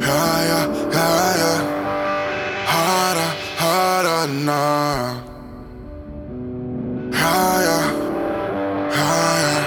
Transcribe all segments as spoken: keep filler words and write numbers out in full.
Yeah, yeah, yeah, yeah. Harder, harder now. Yeah, yeah, yeah, yeah.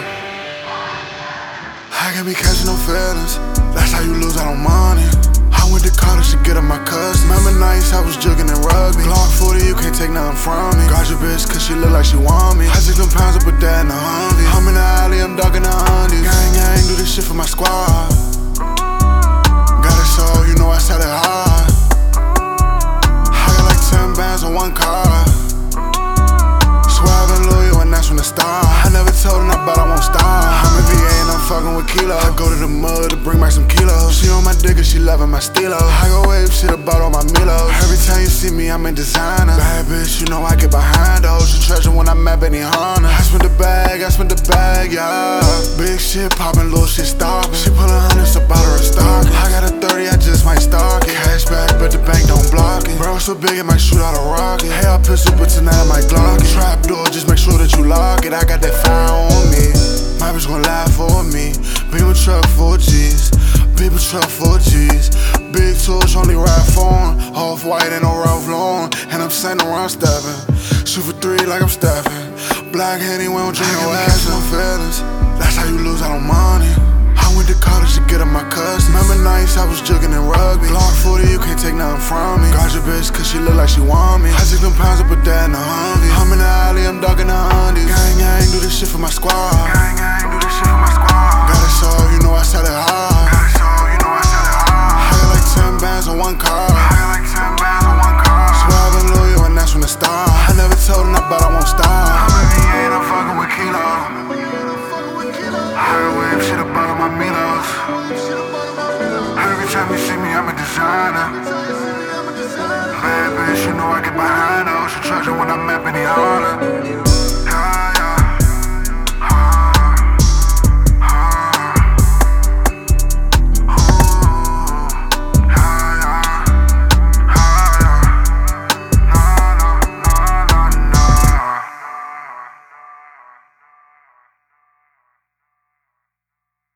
I can't be catching no feelings. That's how you lose out on money. I went to college to get up my cousins. Remember nights I was jugging in rugby. Glock forty, you can't take nothing from me. Got your bitch cause she look like she want me. I took them pounds and put that in the Humvee. I'm in the alley, I'm dogging the undies. Gang, gang, do this shit for my squad. Got it so, you know I sell it hard. I got like ten bands on one car. Swear I've been loyal and that's from the start. I never told her but I won't stop. I'm in V A and I'm fucking with Kilo. I go to the mud to bring back some kilos. She on my dick and she loving my stilo. I go wave shit about all my Milos. Every time you see me I'm in designer. Bad bitch, you know I get behind those. She treasure when I'm at Benihana. I spent the bag, I spent the bag, yeah. Big shit poppin', little shit stoppin'. She pullin' hundreds about her stock. I got a thirty, I just might stock it. Cash back, but the bank don't block it. Bro, so big it might shoot out a rocket. Hey, I pistol, but tonight I might Glock it. Trap door, just make sure that you lock it. I got that fire on me. My bitch gon' lie for me. Beamer truck for G's. Beamer truck for G's. Big tools only ride foreign. Off white and no Ralph Lauren. And I'm sitting around stepping. Shoot for three like I'm Stephen. Black Henny, we don't drink no ass, no feelings. That's how you lose out on money. I went to college to get up my cousins. Remember nights I was jugging in rugby. Glock forty, you can't take nothing from me. Got your bitch cause she look like she want me. I took them pounds and put that in the Humvee. I'm in the alley, I'm dogging the undies. Gang, gang, do this shit for my squad. Gang, gang, do this shit for my squad. Got it so, you know I sell it hard. Got it so, you know I sell it hard. I got like ten bands on one car. I got like ten bands on one car. Swear I've been loyal and that's from the start. I never told her but I won't stop. I'm in V A and I'm fucking with Kilo. I heard wave shit about my Milos. Every time you see me, I'm a designer. Bad bitch, you know I get behind those. She treasure when I'm at Benihana.